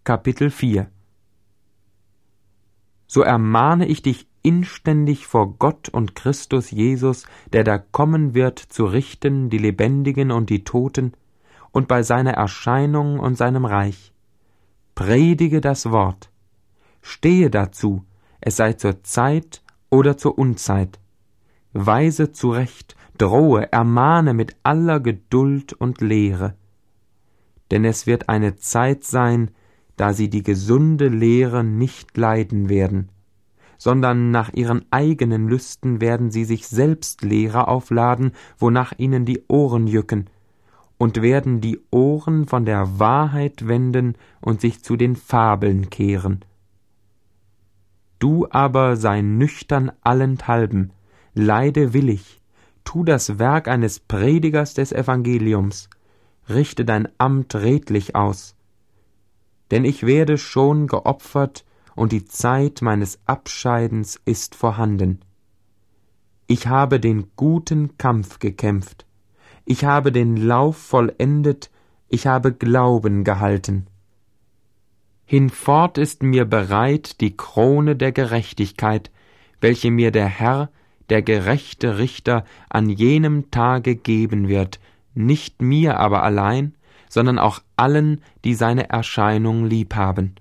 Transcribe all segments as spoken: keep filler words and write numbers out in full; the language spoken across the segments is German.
Kapitel vier. So ermahne ich dich inständig vor Gott und Christus Jesus, der da kommen wird, zu richten die Lebendigen und die Toten, und bei seiner Erscheinung und seinem Reich. Predige das Wort, stehe dazu, es sei zur Zeit oder zur Unzeit. Weise zurecht, drohe, ermahne mit aller Geduld und Lehre. Denn es wird eine Zeit sein, da sie die gesunde Lehre nicht leiden werden, sondern nach ihren eigenen Lüsten werden sie sich selbst Lehrer aufladen, wonach ihnen die Ohren jücken, und werden die Ohren von der Wahrheit wenden und sich zu den Fabeln kehren. Du aber sei nüchtern allenthalben, leide willig, tu das Werk eines Predigers des Evangeliums, richte dein Amt redlich aus. Denn ich werde schon geopfert, und die Zeit meines Abscheidens ist vorhanden. Ich habe den guten Kampf gekämpft, ich habe den Lauf vollendet, ich habe Glauben gehalten. Hinfort ist mir bereit die Krone der Gerechtigkeit, welche mir der Herr, der gerechte Richter, an jenem Tage geben wird, nicht mir aber allein, sondern auch allen, die seine Erscheinung liebhaben.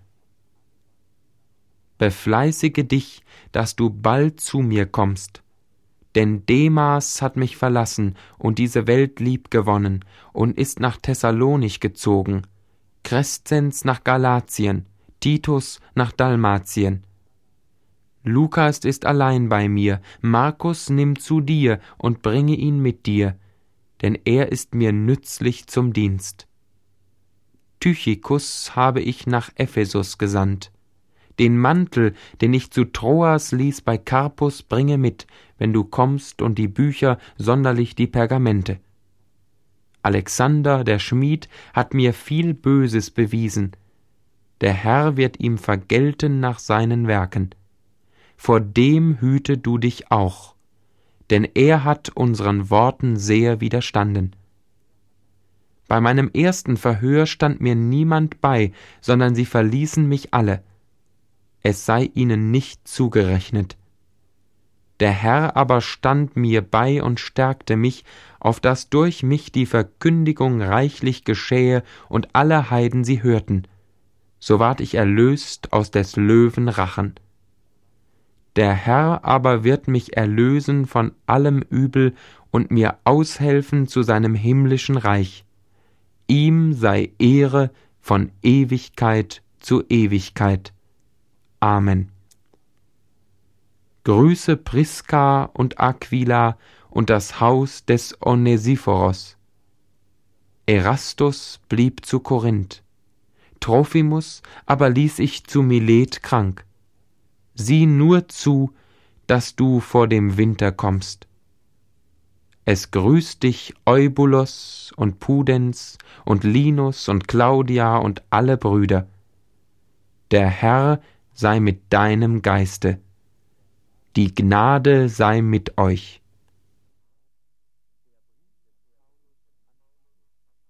Befleißige dich, dass du bald zu mir kommst, denn Demas hat mich verlassen und diese Welt liebgewonnen und ist nach Thessalonich gezogen, Crescens nach Galatien, Titus nach Dalmatien. Lukas ist allein bei mir, Markus nimm zu dir und bringe ihn mit dir, denn er ist mir nützlich zum Dienst. Tychikus habe ich nach Ephesus gesandt. Den Mantel, den ich zu Troas ließ bei Karpus, bringe mit, wenn du kommst, und die Bücher, sonderlich die Pergamente. Alexander, der Schmied, hat mir viel Böses bewiesen. Der Herr wird ihm vergelten nach seinen Werken. Vor dem hüte du dich auch, denn er hat unseren Worten sehr widerstanden. Bei meinem ersten Verhör stand mir niemand bei, sondern sie verließen mich alle. Es sei ihnen nicht zugerechnet. Der Herr aber stand mir bei und stärkte mich, auf dass durch mich die Verkündigung reichlich geschähe und alle Heiden sie hörten. So ward ich erlöst aus des Löwen Rachen. Der Herr aber wird mich erlösen von allem Übel und mir aushelfen zu seinem himmlischen Reich. Ihm sei Ehre von Ewigkeit zu Ewigkeit. Amen. Grüße Priska und Aquila und das Haus des Onesiphoros. Erastus blieb zu Korinth. Trophimus aber ließ ich zu Milet krank. Sieh nur zu, dass du vor dem Winter kommst. Es grüßt dich Eubulos und Pudens und Linus und Claudia und alle Brüder. Der Herr sei mit deinem Geiste. Die Gnade sei mit euch.